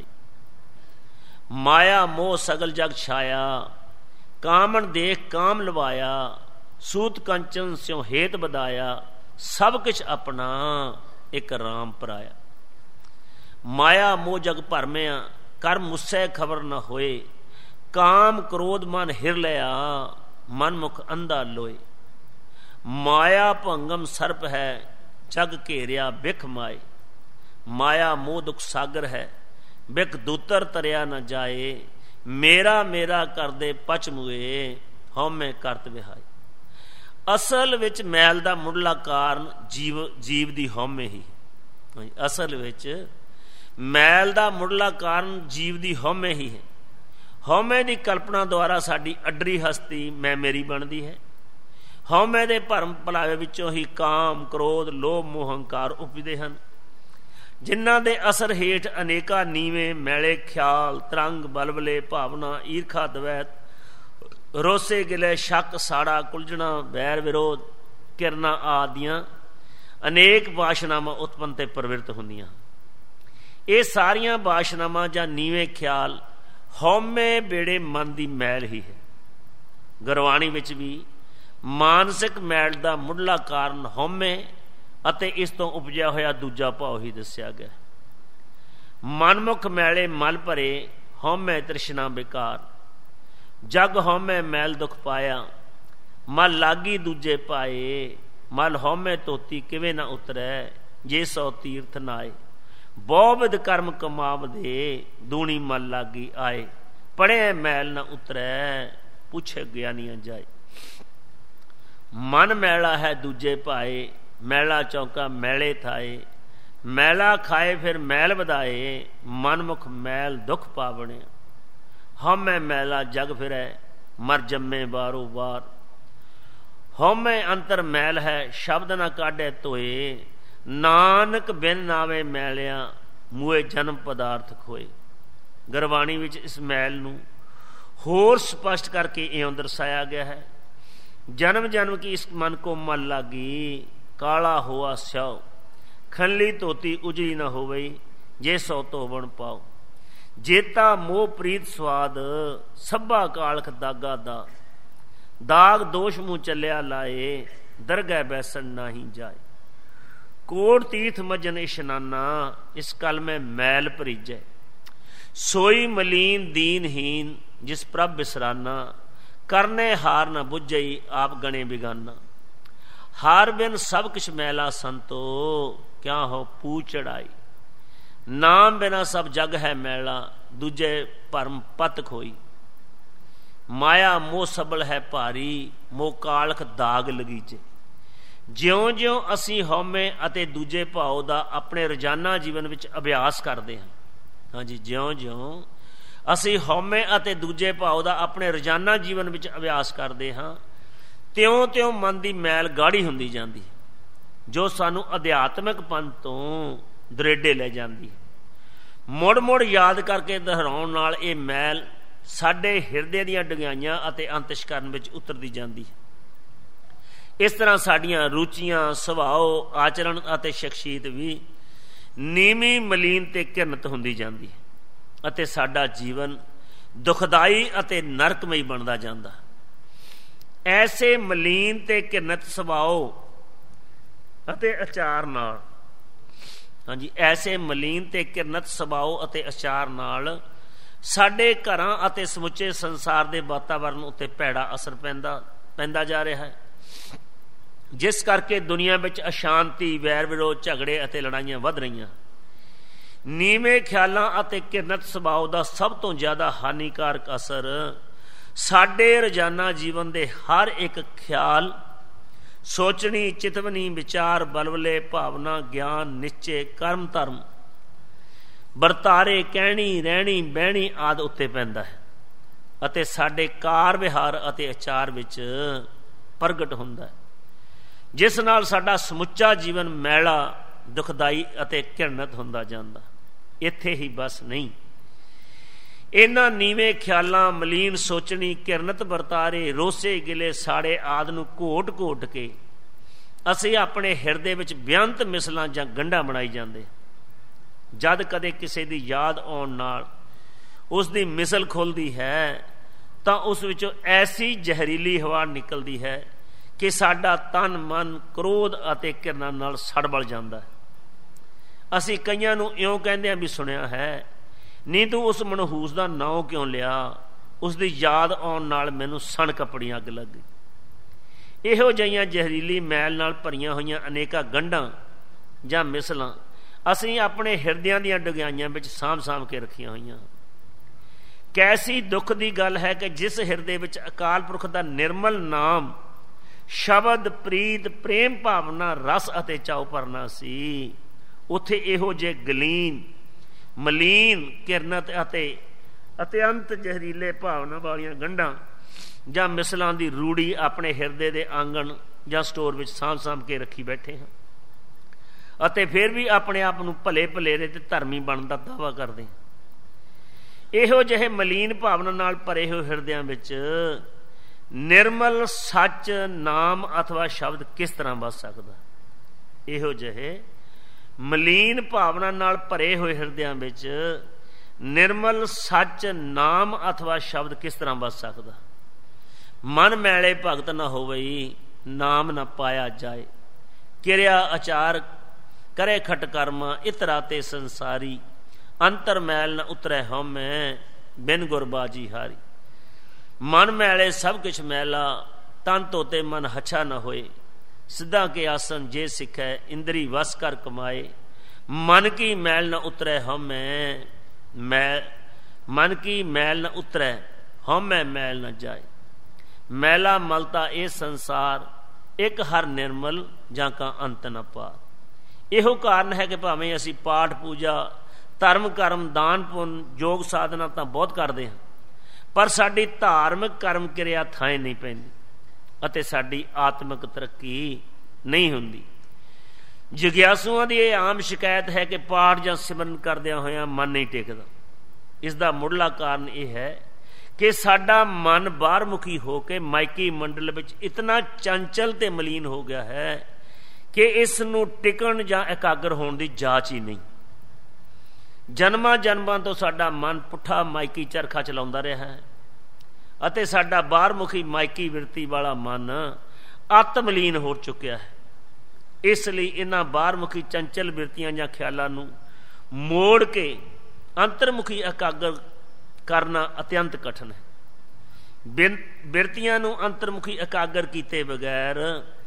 ਮਾਇਆ ਮੋਹ ਸਗਲ ਜਗ ਛਾਇਆ, ਕਾਮਣ ਦੇਖ ਕਾਮ ਲਵਾਇਆ। ਸੂਤ ਕੰਚਨ ਸਿਉ ਹੇਤ ਬਦਾਇਆ, ਸਭ ਕਿਛ ਆਪਣਾ ਇੱਕ ਰਾਮ ਪਰਾਇਆ। ਮਾਇਆ ਮੋਹ ਜਗ ਭਰਮਿਆ, ਕਰ ਮੁੱਸੇ ਖਬਰ ਨ ਹੋਏ। ਕਾਮ ਕ੍ਰੋਧ ਮਨ ਹਿਰ ਲਿਆ, ਮਨਮੁਖ ਅੰਧਾ ਲੋਏ। ਮਾਇਆ ਭੰਗਮ ਸਰਪ ਹੈ, ਜਗ ਘੇਰਿਆ ਬਿਖ ਮਾਏ। ਮਾਇਆ ਮੋਹ ਦੁਖ ਸਾਗਰ ਹੈ, ਬਿਖ ਦੂਤਰ ਤਰਿਆ ਨ ਜਾਏ। ਮੇਰਾ ਮੇਰਾ ਕਰਦੇ ਪਚ ਮੁਏ, ਹਉਮੈ ਕਰਤ ਵਿਹਾਈ। ਅਸਲ ਵਿੱਚ ਮੈਲ ਦਾ ਮੁੱਢਲਾ ਕਾਰਨ ਜੀਵ ਦੀ ਹਉਮੈ ਹੀ। ਅਸਲ ਵਿੱਚ ਮੈਲ ਦਾ ਮੁੱਢਲਾ ਕਾਰਨ ਜੀਵ ਦੀ ਹਉਮੈ ਹੀ ਹੈ। ਹਉਮੈ ਦੀ ਕਲਪਨਾ ਦੁਆਰਾ ਸਾਡੀ ਅੱਡਰੀ ਹਸਤੀ ਮੈਂ ਮੇਰੀ ਬਣਦੀ ਹੈ। ਹਉਮੈ ਦੇ ਭਰਮ ਭੁਲਾਵੇ ਵਿੱਚੋਂ ਹੀ ਕਾਮ, ਕ੍ਰੋਧ, ਲੋਭ, ਮੋਹ, ਹੰਕਾਰ ਉਪਜਦੇ ਹਨ, ਜਿਨ੍ਹਾਂ ਦੇ ਅਸਰ ਹੇਠ ਅਨੇਕਾਂ ਨੀਵੇਂ ਮੈਲੇ ਖਿਆਲ, ਤਰੰਗ, ਬਲਬਲੇ, ਭਾਵਨਾ, ਈਰਖਾ, ਦਵੈਤ, ਰੋਸੇ, ਗਿਲੇ, ਸ਼ੱਕ, ਸਾੜਾ, ਕੁਲਝਣਾ, ਵੈਰ, ਵਿਰੋਧ, ਕਿਰਨਾ ਆਦਿਆਂ ਅਨੇਕ ਵਾਸ਼ਨਾਵਾਂ ਉਤਪੰਨ ਤੇ ਪ੍ਰਵਿਰਤ ਹੁੰਦੀਆਂ। ਇਹ ਸਾਰੀਆਂ ਵਾਸ਼ਨਾਵਾਂ ਜਾਂ ਨੀਵੇਂ ਖਿਆਲ ਹਉਮੈ ਬੇੜੇ ਮਨ ਦੀ ਮੈਲ ਹੀ ਹੈ। ਗੁਰਬਾਣੀ ਵਿੱਚ ਵੀ ਮਾਨਸਿਕ ਮੈਲ ਦਾ ਮੁੱਢਲਾ ਕਾਰਨ ਹਉਮੈ ਅਤੇ ਇਸ ਤੋਂ ਉਪਜਿਆ ਹੋਇਆ ਦੂਜਾ ਭਾਵ ਹੀ ਦੱਸਿਆ ਗਿਆ। ਮਨਮੁਖ ਮੈਲੇ ਮਲ ਭਰੇ, ਹਉਮੈ ਤ੍ਰਿਸ਼ਨਾ ਬੇਕਾਰ। ਜਗ ਹਉਮੈ ਮੈਲ ਦੁਖ ਪਾਇਆ, ਮਲ ਲਾਗੀ ਦੂਜੇ ਪਾਏ। ਮਲ ਹਉਮੈ ਧੋਤੀ ਕਿਵੇਂ ਨਾ ਉਤਰੈ, ਜੇ ਸੌ ਤੀਰਥ ਨਾਏ। ਬਹੁ ਵਿਧ ਕਰਮ ਕਮਾਵਦੇ, ਦੂਣੀ ਮਲ ਲਾਗੀ ਆਏ। ਪੜ੍ਹੇ ਮੈਲ ਨਾ ਉਤਰੈ, ਪੁੱਛੇ ਗਿਆਨੀਆਂ ਜਾਏ। ਮਨ ਮੈਲਾ ਹੈ ਦੂਜੇ ਭਾਏ, ਮੈਲਾ ਚੌਂਕਾ ਮੈਲੇ ਥਾਏ। ਮੈਲਾ ਖਾਏ ਫਿਰ ਮੈਲ ਵਧਾਏ, ਮਨਮੁਖ ਮੈਲ ਦੁਖ ਪਾਵਣੇ। ਹਉਮੈ ਮੈਲਾ ਜਗ ਫਿਰੈ, ਮਰ ਜੰਮੇ ਬਾਰੋ ਬਾਰ। ਹਉਮੈ ਅੰਤਰ ਮੈਲ ਹੈ, ਸ਼ਬਦ ਨਾ ਕਾਢੇ ਧੋਏ। ਨਾਨਕ ਬਿਨ ਨਾਵੇ ਮੈਲਿਆ, ਮੂਏ ਜਨਮ ਪਦਾਰਥ ਖੋਏ। ਗੁਰਬਾਣੀ ਵਿੱਚ ਇਸ ਮੈਲ ਨੂੰ ਹੋਰ ਸਪਸ਼ਟ ਕਰਕੇ ਇਉਂ ਦਰਸਾਇਆ ਗਿਆ ਹੈ। ਜਨਮ ਜਨਮ ਕੀ ਇਸ ਮਨ ਕੋ ਮਲ ਲਾਗੀ, ਕਾਲਾ ਹੋਆ ਸਿਆਓ। ਖੰਲੀ ਧੋਤੀ ਉਜੜੀ ਨਾ ਹੋਵਈ, ਜੇ ਸੋ ਧੋਵਣ ਪਾਓ। ਜੇਤਾ ਮੋਹ ਪ੍ਰੀਤ ਸਵਾਦ, ਸਭਾ ਕਾਲਖ ਦਾਗਾ ਦਾ। ਦਾਗ ਦੋਸ਼ ਮੂੰਹ ਚੱਲਿਆ ਲਾਏ, ਦਰਗਹਿ ਬੈਸਣ ਨਾਹੀ ਜਾਏ। ਕੋਟ ਤੀਰਥ ਮਜਨ ਇਸ਼ਨਾਨਾ, ਇਸ ਕਲ ਮੈਂ ਮੈਲ ਭਰੀਜੈ। ਸੋਈ ਮਲੀਨ ਦੀਨਹੀਨ, ਜਿਸ ਪ੍ਰਭ ਬਿਸਰਾਨਾ। ਕਰਨੇ ਹਾਰ ਨਾ ਬੁੱਝਈ, ਆਪ ਗਣੇ ਬਿਗਾਨਾ। ਹਾਰ ਬਿਨ ਸਭ ਕੁਛ ਮੈਲਾ ਸੰਤੋ, ਕਿਆ ਹੋ ਪੂ ਚੜਾਈ। ਨਾਮ ਬਿਨਾ ਸਭ ਜਗ ਹੈ ਮੈਲਾ, ਦੂਜੇ ਭਰਮ ਪਤ ਖੋਈ। ਮਾਇਆ ਮੋਹ ਸਬਲ ਹੈ ਭਾਰੀ, ਮੋਹ ਕਾਲਖ ਦਾਗ ਲਗੀਚੇ। ਜਿਉਂ ਜਿਉਂ ਅਸੀਂ ਹਉਮੈ ਅਤੇ ਦੂਜੇ ਭਾਉ ਦਾ ਆਪਣੇ ਰੋਜ਼ਾਨਾ ਜੀਵਨ ਵਿੱਚ ਅਭਿਆਸ ਕਰਦੇ ਹਾਂ, ਹਾਂਜੀ, ਜਿਉਂ ਜਿਉਂ ਅਸੀਂ ਹਉਮੈ ਅਤੇ ਦੂਜੇ ਭਾਉ ਦਾ ਆਪਣੇ ਰੋਜ਼ਾਨਾ ਜੀਵਨ ਵਿੱਚ ਅਭਿਆਸ ਕਰਦੇ ਹਾਂ, ਤਿਉਂ ਤਿਉਂ ਮਨ ਦੀ ਮੈਲ ਗਾੜੀ ਹੁੰਦੀ ਜਾਂਦੀ, ਜੋ ਸਾਨੂੰ ਅਧਿਆਤਮਿਕ ਪੰਥ ਤੋਂ ਦਰੇਡੇ ਲੈ ਜਾਂਦੀ ਹੈ। ਮੁੜ ਮੁੜ ਯਾਦ ਕਰਕੇ ਦੁਹਰਾਉਣ ਨਾਲ ਇਹ ਮੈਲ ਸਾਡੇ ਹਿਰਦੇ ਦੀਆਂ ਡੂੰਘਾਈਆਂ ਅਤੇ ਅੰਤਸ਼ਕਰਨ ਵਿੱਚ ਉਤਰਦੀ ਜਾਂਦੀ ਹੈ। ਇਸ ਤਰ੍ਹਾਂ ਸਾਡੀਆਂ ਰੁਚੀਆਂ, ਸੁਭਾਅ, ਆਚਰਣ ਅਤੇ ਸ਼ਖਸੀਅਤ ਵੀ ਨੀਵੀਂ, ਮਲੀਨ ਤੇ ਘਿਰਨਤ ਹੁੰਦੀ ਜਾਂਦੀ ਹੈ ਅਤੇ ਸਾਡਾ ਜੀਵਨ ਦੁਖਦਾਈ ਅਤੇ ਨਰਕਮਈ ਬਣਦਾ ਜਾਂਦਾ। ਐਸੇ ਮਲੀਨ ਤੇ ਘਿਰਨਤ ਸੁਭਾਅ ਅਤੇ ਆਚਾਰ ਨਾਲ, ਹਾਂਜੀ, ਐਸੇ ਮਲੀਨ ਤੇ ਘਿਰਨਤ ਸੁਭਾਅ ਅਤੇ ਆਚਾਰ ਨਾਲ ਸਾਡੇ ਘਰਾਂ ਅਤੇ ਸਮੁੱਚੇ ਸੰਸਾਰ ਦੇ ਵਾਤਾਵਰਨ ਉੱਤੇ ਭੈੜਾ ਅਸਰ ਪੈਂਦਾ ਜਾ ਰਿਹਾ ਹੈ, ਜਿਸ ਕਰਕੇ ਦੁਨੀਆ ਵਿੱਚ ਅਸ਼ਾਂਤੀ, ਵੈਰ ਵਿਰੋਧ, ਝਗੜੇ ਅਤੇ ਲੜਾਈਆਂ ਵੱਧ ਰਹੀਆਂ। ਨੀਵੇਂ ਖਿਆਲਾਂ ਅਤੇ ਘਿਰਨਤ ਸੁਭਾਅ ਦਾ ਸਭ ਤੋਂ ਜ਼ਿਆਦਾ ਹਾਨੀਕਾਰਕ ਅਸਰ ਸਾਡੇ ਰੋਜ਼ਾਨਾ ਜੀਵਨ ਦੇ ਹਰ ਇੱਕ ਖਿਆਲ, ਸੋਚਣੀ, ਚਿਤਵਨੀ, ਵਿਚਾਰ, ਬਲਵਲੇ, ਭਾਵਨਾ, ਗਿਆਨ, ਨਿਸ਼ਚੇ, ਕਰਮ, ਧਰਮ, ਵਰਤਾਰੇ, ਕਹਿਣੀ, ਰਹਿਣੀ, ਬਹਿਣੀ ਆਦਿ ਉੱਤੇ ਪੈਂਦਾ ਹੈ ਅਤੇ ਸਾਡੇ ਕਾਰ ਵਿਹਾਰ ਅਤੇ ਆਚਾਰ ਵਿੱਚ ਪ੍ਰਗਟ ਹੁੰਦਾ ਹੈ, ਜਿਸ ਨਾਲ ਸਾਡਾ ਸਮੁੱਚਾ ਜੀਵਨ ਮੈਲਾ, ਦੁਖਦਾਈ ਅਤੇ ਘਿਰਨਤ ਹੁੰਦਾ ਜਾਂਦਾ। ਇੱਥੇ ਹੀ ਬਸ ਨਹੀਂ, ਇਹਨਾਂ ਨੀਵੇਂ ਖਿਆਲਾਂ, ਮਲੀਨ ਸੋਚਣੀ, ਘਿਰਨਤ ਵਰਤਾਰੇ, ਰੋਸੇ, ਗਿਲੇ, ਸਾੜੇ ਆਦਿ ਨੂੰ ਘੋਟ ਘੋਟ ਕੇ ਅਸੀਂ ਆਪਣੇ ਹਿਰਦੇ ਵਿੱਚ ਬੇਅੰਤ ਮਿਸਲਾਂ ਜਾਂ ਗੰਢਾਂ ਬਣਾਈ ਜਾਂਦੇ। ਜਦ ਕਦੇ ਕਿਸੇ ਦੀ ਯਾਦ ਆਉਣ ਨਾਲ ਉਸ ਦੀ ਮਿਸਲ ਖੁੱਲ੍ਹਦੀ ਹੈ ਤਾਂ ਉਸ ਵਿੱਚੋਂ ਐਸੀ ਜ਼ਹਿਰੀਲੀ ਹਵਾ ਨਿਕਲਦੀ ਹੈ ਕਿ ਸਾਡਾ ਤਨ, ਮਨ, ਕ੍ਰੋਧ ਅਤੇ ਘਿਰਨਾ ਨਾਲ ਸੜ ਬਲ ਜਾਂਦਾ ਹੈ। ਅਸੀਂ ਕਈਆਂ ਨੂੰ ਇਉਂ ਕਹਿੰਦਿਆਂ ਵੀ ਸੁਣਿਆ ਹੈ, ਨਹੀਂ ਤੂੰ ਉਸ ਮਨਹੂਸ ਦਾ ਨਾਂ ਕਿਉਂ ਲਿਆ, ਉਸ ਦੀ ਯਾਦ ਆਉਣ ਨਾਲ ਮੈਨੂੰ ਸਣ ਕੱਪੜੀ ਅੱਗ ਲੱਗ ਗਈ। ਇਹੋ ਜਿਹੀਆਂ ਜ਼ਹਿਰੀਲੀ ਮੈਲ ਨਾਲ ਭਰੀਆਂ ਹੋਈਆਂ ਅਨੇਕਾਂ ਗੰਢਾਂ ਜਾਂ ਮਿਸਲਾਂ ਅਸੀਂ ਆਪਣੇ ਹਿਰਦਿਆਂ ਦੀਆਂ ਡੂੰਘਾਈਆਂ ਵਿੱਚ ਸਾਂਭ ਕੇ ਰੱਖੀਆਂ ਹੋਈਆਂ। ਕੈਸੀ ਦੁੱਖ ਦੀ ਗੱਲ ਹੈ ਕਿ ਜਿਸ ਹਿਰਦੇ ਵਿੱਚ ਅਕਾਲ ਪੁਰਖ ਦਾ ਨਿਰਮਲ ਨਾਮ, ਸ਼ਬਦ, ਪ੍ਰੀਤ, ਪ੍ਰੇਮ ਭਾਵਨਾ, ਰਸ ਅਤੇ ਚਾਉ ਭਰਨਾ ਸੀ, ਉੱਥੇ ਇਹੋ ਜਿਹੇ ਗਲੀਨ, ਮਲੀਨ, ਘਿਰਨਤ ਅਤੇ ਅਤਿਅੰਤ ਜ਼ਹਿਰੀਲੇ ਭਾਵਨਾ ਵਾਲੀਆਂ ਗੰਢਾਂ ਜਾਂ ਮਿਸਲਾਂ ਦੀ ਰੂੜੀ ਆਪਣੇ ਹਿਰਦੇ ਦੇ ਆਂਗਣ ਜਾਂ ਸਟੋਰ ਵਿੱਚ ਸਾਂਭ ਕੇ ਰੱਖੀ ਬੈਠੇ ਹਾਂ ਅਤੇ ਫਿਰ ਵੀ ਆਪਣੇ ਆਪ ਨੂੰ ਭਲੇ ਭਲੇਰੇ ਤੇ ਧਰਮੀ ਬਣਨ ਦਾ ਦਾਅਵਾ ਕਰਦੇ ਹਾਂ। ਇਹੋ ਜਿਹੇ ਮਲੀਨ ਭਾਵਨਾ ਨਾਲ ਭਰੇ ਹੋਏ ਹਿਰਦਿਆਂ ਵਿੱਚ ਨਿਰਮਲ ਸੱਚ, ਨਾਮ ਅਥਵਾ ਸ਼ਬਦ ਕਿਸ ਤਰ੍ਹਾਂ ਵੱਸ ਸਕਦਾ? ਇਹੋ ਜਿਹੇ ਮਲੀਨ ਭਾਵਨਾ ਨਾਲ ਭਰੇ ਹੋਏ ਹਿਰਦਿਆਂ ਵਿੱਚ ਨਿਰਮਲ ਸੱਚ, ਨਾਮ ਅਥਵਾ ਸ਼ਬਦ ਕਿਸ ਤਰ੍ਹਾਂ ਵੱਸ ਸਕਦਾ? ਮਨ ਮੈਲੇ ਭਗਤ ਨਾ ਹੋਵਈ, ਨਾਮ ਨਾ ਪਾਇਆ ਜਾਏ। ਕਿਰਿਆ ਆਚਾਰ ਕਰੇ ਖਟ ਕਰਮਾ, ਇਤਰਾ ਤੇ ਸੰਸਾਰੀ। ਅੰਤਰ ਮੈਲ ਨ ਉਤਰੈ ਹਉਮੈ ਬਿਨ ਗੁਰਬਾਜੀ ਹਾਰੀ। ਮਨ ਮੈਲੇ ਸਭ ਕੁਛ ਮੈਲਾ ਤਨ ਧੋਤੇ ਮਨ ਹੱਛਾ ਨ ਹੋਏ। ਸਿੱਧਾ ਕੇ ਆਸਨ ਜੇ ਸਿੱਖੈ ਇੰਦਰੀ ਵਸ ਕਰ ਕਮਾਏ। ਮਨ ਕੀ ਮੈਲ ਨ ਉਤਰੈ ਹਉਮੈ ਮਨ ਕੀ ਮੈਲ ਨ ਉਤਰੈ ਹਉਮੈ ਮੈਲ ਨ ਜਾਏ। ਮੈਲਾ ਮਲਤਾ ਇਹ ਸੰਸਾਰ ਇੱਕ ਹਰ ਨਿਰਮਲ ਜਾਂ ਕਾ ਅੰਤ ਨ ਪਾਰ। ਇਹੋ ਕਾਰਨ ਹੈ ਕਿ ਭਾਵੇਂ ਅਸੀਂ ਪਾਠ ਪੂਜਾ ਧਰਮ ਕਰਮ ਦਾਨ ਪੁੰਨ ਯੋਗ ਸਾਧਨਾ ਤਾਂ ਬਹੁਤ ਕਰਦੇ ਹਾਂ, ਪਰ ਸਾਡੀ ਧਾਰਮਿਕ ਕਰਮ ਕਿਰਿਆ ਥਾਂ ਨਹੀਂ ਪੈਂਦੀ ਅਤੇ ਸਾਡੀ ਆਤਮਿਕ ਤਰੱਕੀ ਨਹੀਂ ਹੁੰਦੀ। ਜਿਗਿਆਸੂਆਂ ਦੀ ਇਹ ਆਮ ਸ਼ਿਕਾਇਤ ਹੈ ਕਿ ਪਾਠ ਜਾਂ ਸਿਮਰਨ ਕਰਦਿਆਂ ਹੋਇਆਂ ਮਨ ਨਹੀਂ ਟਿਕਦਾ। ਇਸ ਦਾ ਮੁੱਢਲਾ ਕਾਰਨ ਇਹ ਹੈ ਕਿ ਸਾਡਾ ਮਨ ਬਾਹਰਮੁਖੀ ਹੋ ਕੇ ਮਾਇਕੀ ਮੰਡਲ ਵਿੱਚ ਇਤਨਾ ਚੰਚਲ ਤੇ ਮਲੀਨ ਹੋ ਗਿਆ ਹੈ ਕਿ ਇਸ ਨੂੰ ਟਿਕਣ ਜਾਂ ਇਕਾਗਰ ਹੋਣ ਦੀ ਜਾਚ ਹੀ ਨਹੀਂ। ਜਨਮਾਂ ਜਨਮਾਂ ਤੋਂ ਸਾਡਾ ਮਨ ਪੁੱਠਾ ਮਾਇਕੀ ਚਰਖਾ ਚਲਾਉਂਦਾ ਰਿਹਾ ਹੈ ਅਤੇ ਸਾਡਾ ਬਾਹਰਮੁਖੀ ਮਾਇਕੀ ਵਿਰਤੀ ਵਾਲਾ ਮਨ ਆਤਮਲੀਨ ਹੋ ਚੁੱਕਿਆ ਹੈ। ਇਸ ਲਈ ਇਹਨਾਂ ਬਾਹਰਮੁਖੀ ਚੰਚਲ ਬਿਰਤੀਆਂ ਜਾਂ ਖਿਆਲਾਂ ਨੂੰ ਮੋੜ ਕੇ ਅੰਤਰਮੁਖੀ ਇਕਾਗਰ ਕਰਨਾ ਅਤਿਅੰਤ ਕਠਿਨ ਹੈ। ਬਿਰਤੀਆਂ ਨੂੰ ਅੰਤਰਮੁਖੀ ਇਕਾਗਰ ਕੀਤੇ ਬਗੈਰ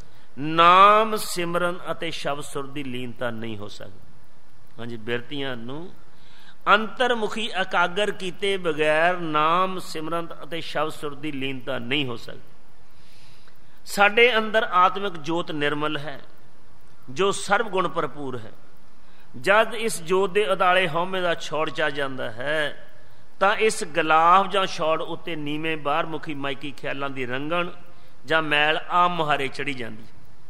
ਨਾਮ ਸਿਮਰਨ ਅਤੇ ਸ਼ਬਦ ਸੁਰ ਦੀ ਲੀਨਤਾ ਨਹੀਂ ਹੋ ਸਕਦੀ। ਹਾਂਜੀ, ਬਿਰਤੀਆਂ ਨੂੰ ਅੰਤਰਮੁਖੀ ਇਕਾਗਰ ਕੀਤੇ ਬਗੈਰ ਨਾਮ ਸਿਮਰਨ ਅਤੇ ਸ਼ਬਦ ਸੁਰ ਦੀ ਲੀਨਤਾ ਨਹੀਂ ਹੋ ਸਕਦੀ। ਸਾਡੇ ਅੰਦਰ ਆਤਮਿਕ ਜੋਤ ਨਿਰਮਲ ਹੈ ਜੋ ਸਰਬ ਗੁਣ ਭਰਪੂਰ ਹੈ। ਜਦ ਇਸ ਜੋਤ ਦੇ ਉਦਾਲੇ ਹਉਮੈ ਦਾ ਛੋੜ ਚਾ ਜਾਂਦਾ ਹੈ ਤਾਂ ਇਸ ਗਲਾਫ ਜਾਂ ਛੋੜ ਉੱਤੇ ਨੀਵੇਂ ਬਾਹਰਮੁਖੀ ਮਾਇਕੀ ਖਿਆਲਾਂ ਦੀ ਰੰਗਣ ਜਾਂ ਮੈਲ ਆਮ ਮੁਹਾਰੇ ਚੜੀ ਜਾਂਦੀ।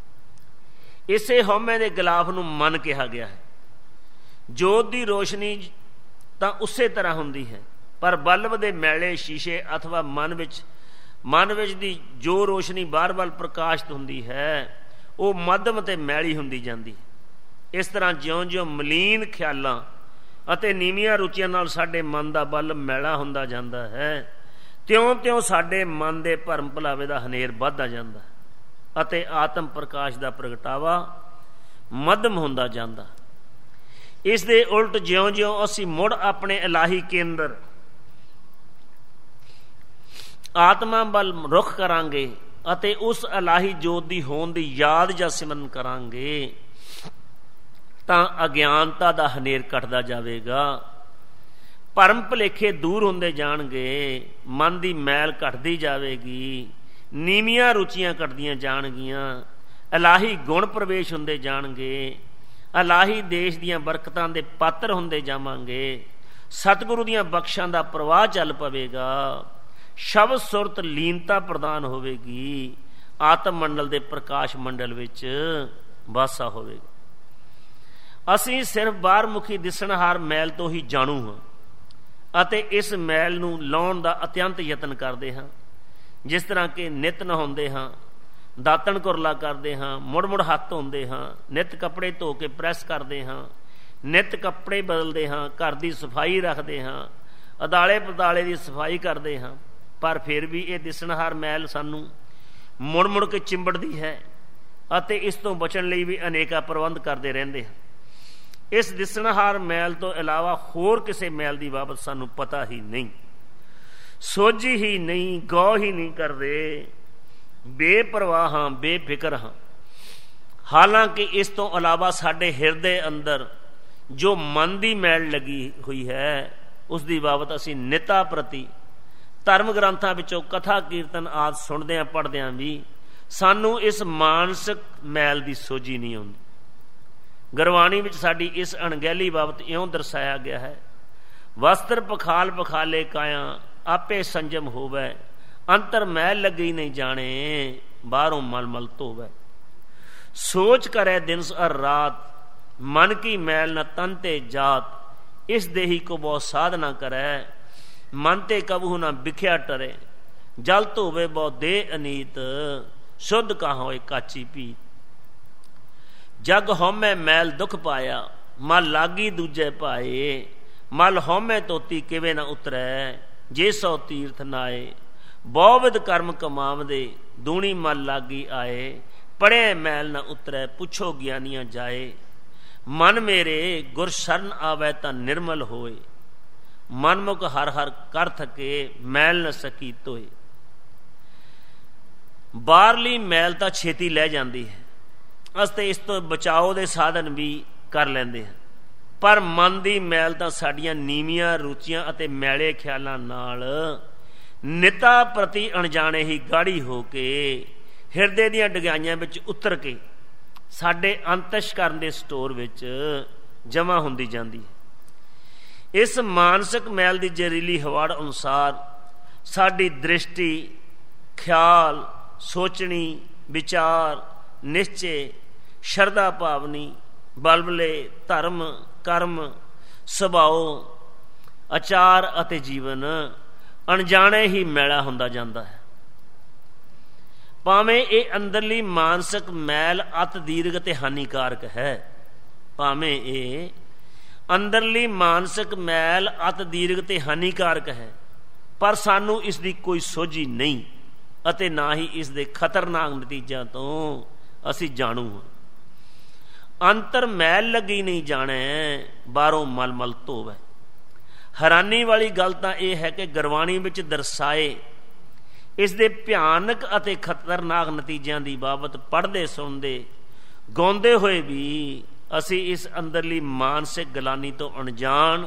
ਇਸੇ ਹਉਮੈ ਦੇ ਗਲਾਫ ਨੂੰ ਮਨ ਕਿਹਾ ਗਿਆ ਹੈ। ਜੋਤ ਦੀ ਰੋਸ਼ਨੀ ਤਾਂ ਉਸੇ ਤਰ੍ਹਾਂ ਹੁੰਦੀ ਹੈ, ਪਰ ਬਲਬ ਦੇ ਮੈਲੇ ਸ਼ੀਸ਼ੇ ਅਥਵਾ ਮਨ ਵਿੱਚ ਦੀ ਜੋ ਰੋਸ਼ਨੀ ਬਾਹਰ ਵੱਲ ਪ੍ਰਕਾਸ਼ਿਤ ਹੁੰਦੀ ਹੈ ਉਹ ਮੱਧਮ ਤੇ ਮੈਲੀ ਹੁੰਦੀ ਜਾਂਦੀ। ਇਸ ਤਰ੍ਹਾਂ ਜਿਉਂ-ਜਿਉਂ ਮਲੀਨ ਖਿਆਲਾਂ ਅਤੇ ਨੀਵੀਆਂ ਰੁਚੀਆਂ ਨਾਲ ਸਾਡੇ ਮਨ ਦਾ ਬਲ ਮੈਲਾ ਹੁੰਦਾ ਜਾਂਦਾ ਹੈ, ਤਿਉਂ-ਤਿਉਂ ਸਾਡੇ ਮਨ ਦੇ ਭਰਮ ਭੁਲਾਵੇ ਦਾ ਹਨੇਰ ਵੱਧਦਾ ਜਾਂਦਾ ਅਤੇ ਆਤਮ ਪ੍ਰਕਾਸ਼ ਦਾ ਪ੍ਰਗਟਾਵਾ ਮੱਧਮ ਹੁੰਦਾ ਜਾਂਦਾ। ਇਸ ਦੇ ਉਲਟ ਜਿਉਂ-ਜਿਉਂ ਅਸੀਂ ਮੁੜ ਆਪਣੇ ਇਲਾਹੀ ਕੇਂਦਰ ਆਤਮਾ ਵੱਲ ਰੁਖ ਕਰਾਂਗੇ ਅਤੇ ਉਸ ਇਲਾਹੀ ਜੋਤ ਦੀ ਹੋਂਦ ਦੀ ਯਾਦ ਜਾਂ ਸਿਮਰਨ ਕਰਾਂਗੇ ਤਾਂ ਅਗਿਆਨਤਾ ਦਾ ਹਨੇਰ ਘਟਦਾ ਜਾਵੇਗਾ, ਭਰਮ ਭੁਲੇਖੇ ਦੂਰ ਹੁੰਦੇ ਜਾਣਗੇ, ਮਨ ਦੀ ਮੈਲ ਘਟਦੀ ਜਾਵੇਗੀ, ਨੀਵੀਆਂ ਰੁਚੀਆਂ ਘਟਦੀਆਂ ਜਾਣਗੀਆਂ, ਇਲਾਹੀ ਗੁਣ ਪ੍ਰਵੇਸ਼ ਹੁੰਦੇ ਜਾਣਗੇ, ਇਲਾਹੀ ਦੇਸ਼ ਦੀਆਂ ਬਰਕਤਾਂ ਦੇ ਪਾਤਰ ਹੁੰਦੇ ਜਾਵਾਂਗੇ, ਸਤਿਗੁਰੂ ਦੀਆਂ ਬਖਸ਼ਾਂ ਦਾ ਪ੍ਰਵਾਹ ਚੱਲ ਪਵੇਗਾ, ਸ਼ਬਦ ਸੁਰਤ ਲੀਨਤਾ ਪ੍ਰਦਾਨ ਹੋਵੇਗੀ, ਆਤਮ ਮੰਡਲ ਦੇ ਪ੍ਰਕਾਸ਼ ਮੰਡਲ ਵਿੱਚ ਵਾਸਾ ਹੋਵੇਗਾ। ਅਸੀਂ ਸਿਰਫ ਬਾਹਰਮੁਖੀ ਦਿਸਣਹਾਰ ਮੈਲ ਤੋਂ ਹੀ ਜਾਣੂ ਹਾਂ ਅਤੇ ਇਸ ਮੈਲ ਨੂੰ ਲਾਉਣ ਦਾ ਅਤਿਅੰਤ ਯਤਨ ਕਰਦੇ ਹਾਂ। ਜਿਸ ਤਰ੍ਹਾਂ ਕਿ ਨਿੱਤ ਨਹਾਉਂਦੇ ਹਾਂ, ਦਾਤਣ ਕੁਰਲਾ ਕਰਦੇ ਹਾਂ, ਮੁੜ ਹੱਥ ਧੋਂਦੇ ਹਾਂ, ਨਿੱਤ ਕੱਪੜੇ ਧੋ ਕੇ ਪ੍ਰੈਸ ਕਰਦੇ ਹਾਂ, ਨਿੱਤ ਕੱਪੜੇ ਬਦਲਦੇ ਹਾਂ, ਘਰ ਦੀ ਸਫਾਈ ਰੱਖਦੇ ਹਾਂ, ਅਦਾਲੇ ਪਦਾਲੇ ਦੀ ਸਫਾਈ ਕਰਦੇ ਹਾਂ, ਪਰ ਫਿਰ ਵੀ ਇਹ ਦਿਸਣਹਾਰ ਮੈਲ ਸਾਨੂੰ ਮੁੜ ਕੇ ਚਿੰਬੜਦੀ ਹੈ ਅਤੇ ਇਸ ਤੋਂ ਬਚਣ ਲਈ ਵੀ ਅਨੇਕਾਂ ਪ੍ਰਬੰਧ ਕਰਦੇ ਰਹਿੰਦੇ ਹਾਂ। ਇਸ ਦਿਸਣਹਾਰ ਮੈਲ ਤੋਂ ਇਲਾਵਾ ਹੋਰ ਕਿਸੇ ਮੈਲ ਦੀ ਬਾਬਤ ਸਾਨੂੰ ਪਤਾ ਹੀ ਨਹੀਂ, ਸੋਝੀ ਹੀ ਨਹੀਂ, ਗੌਰ ਹੀ ਨਹੀਂ ਕਰਦੇ, ਬੇਪਰਵਾਹ ਹਾਂ, ਬੇਫਿਕਰ ਹਾਂ। ਹਾਲਾਂਕਿ ਇਸ ਤੋਂ ਇਲਾਵਾ ਸਾਡੇ ਹਿਰਦੇ ਅੰਦਰ ਜੋ ਮਨ ਦੀ ਮੈਲ ਲੱਗੀ ਹੋਈ ਹੈ ਉਸ ਦੀ ਬਾਬਤ ਅਸੀਂ ਨਿਤਾ ਪ੍ਰਤੀ ਧਰਮ ਗ੍ਰੰਥਾਂ ਵਿੱਚੋਂ ਕਥਾ ਕੀਰਤਨ ਆਦਿ ਸੁਣਦਿਆਂ ਪੜ੍ਹਦਿਆਂ ਵੀ ਸਾਨੂੰ ਇਸ ਮਾਨਸਿਕ ਮੈਲ ਦੀ ਸੋਝੀ ਨਹੀਂ ਆਉਂਦੀ। ਗੁਰਬਾਣੀ ਵਿੱਚ ਸਾਡੀ ਇਸ ਅਣਗਹਿਲੀ ਬਾਬਤ ਇਉਂ ਦਰਸਾਇਆ ਗਿਆ ਹੈ, ਵਸਤਰ ਪਖਾਲ ਪਖਾਲੇ ਕਾਇਆ ਆਪੇ ਸੰਜਮ ਹੋਵੇ, ਅੰਤਰ ਮੈਲ ਲੱਗੀ ਨਹੀਂ ਜਾਣੇ ਬਾਹਰੋਂ ਮਲ ਧੋਵੇ। ਸੋਚ ਕਰੇ ਦਿਨ ਅਰ ਰਾਤ ਮਨ ਕੀ ਮੈਲ ਨ ਤਨ ਤੇ ਜਾਤ, ਇਸ ਦੇਹੀ ਕੋ ਬਹੁ ਸਾਧਨਾ ਕਰੈ ਮਨ ਤੇ ਕਬਹੂ ਨਾ ਵਿਖਿਆ ਟਰੇ, ਜਲ ਧੋਵੇ ਬਹੁ ਦੇ ਅਨੀਤ ਸ਼ੁੱਧ ਕਾ ਹੋਏ ਕਾਚੀ ਪੀਤ। ਜਗ ਹਉਮੈ ਮੈਲ ਦੁਖ ਪਾਇਆ ਮਲ ਲਾਗੀ ਦੂਜੇ ਭਾਏ, ਮਲ ਹਉਮੈ ਤੋਤੀ ਕਿਵੇਂ ਨਾ ਉਤਰੈ ਜੇ ਸੋ ਤੀਰਥ ਨਾਏ, ਬਹੁਵਿਧ ਕਰਮ ਕਮਾਵਦੇ ਦੂਣੀ ਮਲ ਲਾਗੀ ਆਏ, ਪੜ੍ਹੇ ਮੈਲ ਨਾ ਉਤਰੈ ਪੁੱਛੋ ਗਿਆਨੀਆਂ ਜਾਏ। ਮਨ ਮੇਰੇ ਗੁਰ ਸ਼ਰਨ ਆਵੈ ਤਾਂ ਨਿਰਮਲ ਹੋਏ, ਮਨਮੁਖ ਹਰ ਹਰ ਕਰ ਥਕੇ, ਮੈਲ ਨ ਸਕੀ ਧੋਏ। ਬਾਹਰਲੀ ਮੈਲ ਤਾਂ ਛੇਤੀ ਲੈ ਜਾਂਦੀ ਹੈ, ਅਸੀਂ ਇਸ ਤੋਂ ਬਚਾਓ ਦੇ ਸਾਧਨ ਵੀ ਕਰ ਲੈਂਦੇ ਹਾਂ, ਪਰ ਮਨ ਦੀ ਮੈਲ ਤਾਂ ਸਾਡੀਆਂ ਨੀਵੀਆਂ ਰੁਚੀਆਂ ਅਤੇ ਮੈਲੇ ਖਿਆਲਾਂ ਨਾਲ ਨਿਤਾ ਪ੍ਰਤੀ ਅਣਜਾਣੇ ਹੀ ਗਾੜੀ ਹੋ ਕੇ ਹਿਰਦੇ ਦੀਆਂ ਡਗਾਈਆਂ ਵਿੱਚ ਉਤਰ ਕੇ ਸਾਡੇ ਅੰਤਸ਼ਕਰਨ ਦੇ ਸਟੋਰ ਵਿੱਚ ਜਮ੍ਹਾਂ ਹੁੰਦੀ ਜਾਂਦੀ ਹੈ। ਇਸ ਮਾਨਸਿਕ ਮੈਲ ਦੀ ਜ਼ਹਿਰੀਲੀ ਹਵਾੜ ਅਨੁਸਾਰ ਸਾਡੀ ਦ੍ਰਿਸ਼ਟੀ, ਖਿਆਲ, ਸੋਚਣੀ, ਵਿਚਾਰ, ਨਿਸ਼ਚੇ, ਸ਼ਰਧਾ ਭਾਵਨੀ, ਬਲਬਲੇ, ਧਰਮ, ਕਰਮ, ਸੁਭਾਅ, ਆਚਾਰ ਅਤੇ ਜੀਵਨ ਅਣਜਾਣੇ ਹੀ ਮੈਲਾ ਹੁੰਦਾ ਜਾਂਦਾ ਹੈ। ਭਾਵੇਂ ਇਹ ਅੰਦਰਲੀ ਮਾਨਸਿਕ ਮੈਲ ਅਤ ਦੀਰਘ ਅਤੇ ਹਾਨੀਕਾਰਕ ਹੈ, ਭਾਵੇਂ ਇਹ ਅੰਦਰਲੀ ਮਾਨਸਿਕ ਮੈਲ ਅਤ ਦੀਰਘ ਅਤੇ ਹਾਨੀਕਾਰਕ ਹੈ, ਪਰ ਸਾਨੂੰ ਇਸ ਦੀ ਕੋਈ ਸੋਝੀ ਨਹੀਂ ਅਤੇ ਨਾ ਹੀ ਇਸ ਦੇ ਖਤਰਨਾਕ ਨਤੀਜਿਆਂ ਤੋਂ ਅਸੀਂ ਜਾਣੂ ਹਾਂ। ਅੰਤਰ ਮੈਲ ਲੱਗੀ ਨਹੀਂ ਜਾਣੈ, ਬਾਹਰੋਂ ਮਲਮਲ ਧੋਵੈ। ਹੈਰਾਨੀ ਵਾਲੀ ਗੱਲ ਤਾਂ ਇਹ ਹੈ ਕਿ ਗੁਰਬਾਣੀ ਵਿੱਚ ਦਰਸਾਏ ਇਸ ਦੇ ਭਿਆਨਕ ਅਤੇ ਖਤਰਨਾਕ ਨਤੀਜਿਆਂ ਦੀ ਬਾਬਤ ਪੜ੍ਹਦੇ, ਸੁਣਦੇ, ਗਾਉਂਦੇ ਹੋਏ ਵੀ ਅਸੀਂ ਇਸ ਅੰਦਰਲੀ ਮਾਨਸਿਕ ਗਲਾਨੀ ਤੋਂ ਅਣਜਾਣ,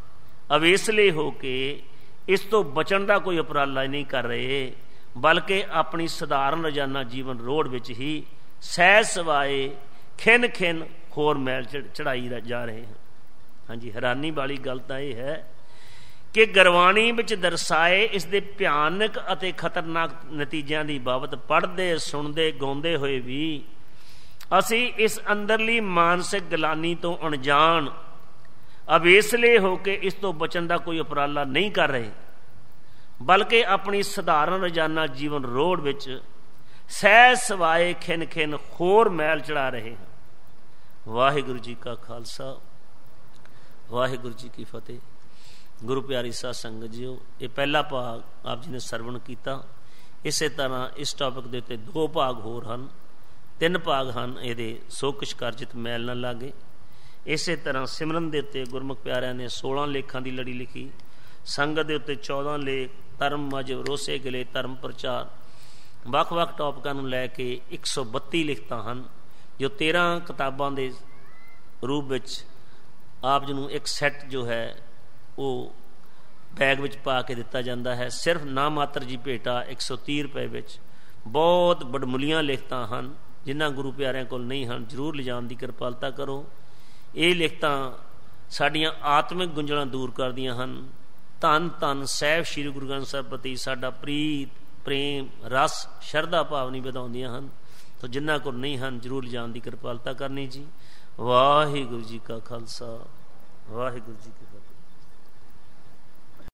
ਅਵੇਸਲੇ ਹੋ ਕੇ ਇਸ ਤੋਂ ਬਚਣ ਦਾ ਕੋਈ ਉਪਰਾਲਾ ਨਹੀਂ ਕਰ ਰਹੇ, ਬਲਕਿ ਆਪਣੀ ਸਧਾਰਨ ਰੋਜ਼ਾਨਾ ਜੀਵਨ ਰੋੜ ਵਿੱਚ ਹੀ ਸਹਿਜ ਸਵਾਏ ਖਿੰਨ ਖਿੰਨ ਹੋਰ ਮੈਲ ਚੜਾਈ ਜਾ ਰਹੇ ਹਾਂ। ਹਾਂਜੀ, ਹੈਰਾਨੀ ਵਾਲੀ ਗੱਲ ਤਾਂ ਇਹ ਹੈ ਕਿ ਗੁਰਬਾਣੀ ਵਿੱਚ ਦਰਸਾਏ ਇਸ ਦੇ ਭਿਆਨਕ ਅਤੇ ਖਤਰਨਾਕ ਨਤੀਜਿਆਂ ਦੀ ਬਾਬਤ ਪੜ੍ਹਦੇ, ਸੁਣਦੇ, ਗਾਉਂਦੇ ਹੋਏ ਵੀ ਅਸੀਂ ਇਸ ਅੰਦਰਲੀ ਮਾਨਸਿਕ ਗਲਾਨੀ ਤੋਂ ਅਣਜਾਣ, ਅਵੇਸਲੇ ਹੋ ਕੇ ਇਸ ਤੋਂ ਬਚਣ ਦਾ ਕੋਈ ਉਪਰਾਲਾ ਨਹੀਂ ਕਰ ਰਹੇ, ਬਲਕਿ ਆਪਣੀ ਸਧਾਰਨ ਰੋਜ਼ਾਨਾ ਜੀਵਨ ਰੋੜ ਵਿੱਚ ਸਹਿਜ ਸਵਾਏ ਖਿੰਨ ਖਿੰਨ ਹੋਰ ਮੈਲ ਚੜਾ ਰਹੇ ਹਾਂ। ਵਾਹਿਗੁਰੂ ਜੀ ਕਾ ਖਾਲਸਾ, ਵਾਹਿਗੁਰੂ ਜੀ ਕੀ ਫਤਿਹ। ਗੁਰੂ ਪਿਆਰੀ ਸਾਧ ਸੰਗਤ ਜੀਓ, ਇਹ ਪਹਿਲਾ ਭਾਗ ਆਪ ਜੀ ਨੇ ਸਰਵਣ ਕੀਤਾ। ਇਸੇ ਤਰ੍ਹਾਂ ਇਸ ਟੌਪਿਕ ਦੇ ਉੱਤੇ 2 ਭਾਗ ਹੋਰ ਹਨ, 3 ਭਾਗ ਹਨ ਇਹਦੇ। ਸੋ ਕੁਛ ਕਰ ਜਿਤ ਮੈਲ ਨਾ ਲਾਗੇ। ਇਸੇ ਤਰ੍ਹਾਂ ਸਿਮਰਨ ਦੇ ਉੱਤੇ ਗੁਰਮੁਖ ਪਿਆਰਿਆਂ ਨੇ 16 ਲੇਖਾਂ ਦੀ ਲੜੀ ਲਿਖੀ। ਸੰਗਤ ਦੇ ਉੱਤੇ 14 ਲੇਖ, ਧਰਮ ਮਜਬ ਰੋਸੇ ਗਲੇ, ਧਰਮ ਪ੍ਰਚਾਰ, ਵੱਖ-ਵੱਖ ਟੌਪਿਕਾਂ ਨੂੰ ਲੈ ਕੇ 132 ਲਿਖਤਾਂ ਹਨ, ਜੋ 13 ਕਿਤਾਬਾਂ ਦੇ ਰੂਪ ਵਿੱਚ ਆਪ ਜੀ ਨੂੰ ਇੱਕ ਸੈੱਟ ਜੋ ਹੈ ਉਹ ਬੈਗ ਵਿੱਚ ਪਾ ਕੇ ਦਿੱਤਾ ਜਾਂਦਾ ਹੈ। ਸਿਰਫ ਨਾ ਮਾਤਰ ਜੀ ਭੇਟਾ 130 ਰੁਪਏ ਵਿੱਚ। ਬਹੁਤ ਬੜਮੁੱਲੀਆਂ ਲਿਖਤਾਂ ਹਨ, ਜਿਨ੍ਹਾਂ ਗੁਰੂ ਪਿਆਰਿਆਂ ਕੋਲ ਨਹੀਂ ਹਨ, ਜ਼ਰੂਰ ਲਿਜਾਣ ਦੀ ਕਿਰਪਾਲਤਾ ਕਰੋ। ਇਹ ਲਿਖਤਾਂ ਸਾਡੀਆਂ ਆਤਮਿਕ ਗੁੰਝਲਾਂ ਦੂਰ ਕਰਦੀਆਂ ਹਨ। ਧੰਨ ਧੰਨ ਸਾਹਿਬ ਸ੍ਰੀ ਗੁਰੂ ਗ੍ਰੰਥ ਸਾਹਿਬ ਪ੍ਰਤੀ ਸਾਡਾ ਪ੍ਰੀਤ, ਪ੍ਰੇਮ, ਰਸ, ਸ਼ਰਧਾ ਭਾਵਨੀ ਵਧਾਉਂਦੀਆਂ ਹਨ। ਤਾਂ ਜਿਨ੍ਹਾਂ ਕੋਲ ਨਹੀਂ ਹਨ, ਜ਼ਰੂਰ ਲਿਜਾਣ ਦੀ ਕਿਰਪਾਲਤਾ ਕਰਨੀ ਜੀ। ਵਾਹਿਗੁਰੂ ਜੀ ਕਾ ਖਾਲਸਾ, ਵਾਹਿਗੁਰੂ ਜੀ ਕੀ ਫਤਿਹ।